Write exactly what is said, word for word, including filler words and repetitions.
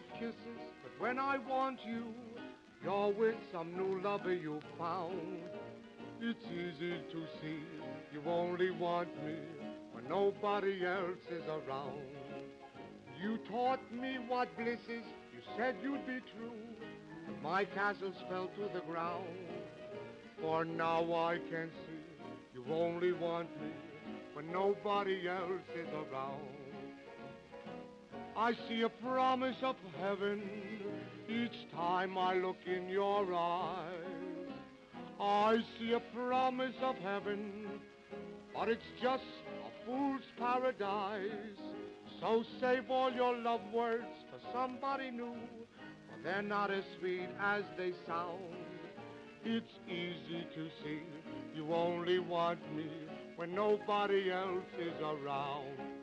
with kisses, but when I want you, you're with some new lover you found. It's easy to see you only want me when nobody else is around. You taught me what bliss is, you said you'd be true, but my castles fell to the ground. For now I can see you only want me when nobody else is around. I see a promise of heaven each time I look in your eyes. I see a promise of heaven, but it's just a fool's paradise. So save all your love words for somebody new, for they're not as sweet as they sound. It's easy to see you only want me when nobody else is around.